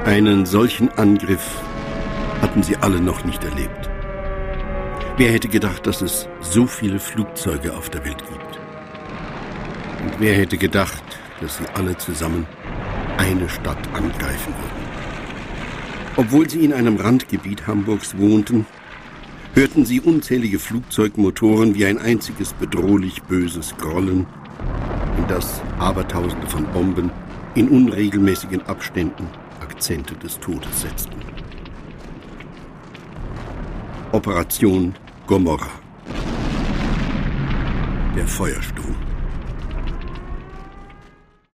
Einen solchen Angriff hatten sie alle noch nicht erlebt. Wer hätte gedacht, dass es so viele Flugzeuge auf der Welt gibt? Und wer hätte gedacht, dass sie alle zusammen eine Stadt angreifen würden? Obwohl sie in einem Randgebiet Hamburgs wohnten, hörten sie unzählige Flugzeugmotoren wie ein einziges bedrohlich böses Grollen, in das Abertausende von Bomben in unregelmäßigen Abständen Akzente des Todes setzten. Operation Gomorrha. Der Feuersturm.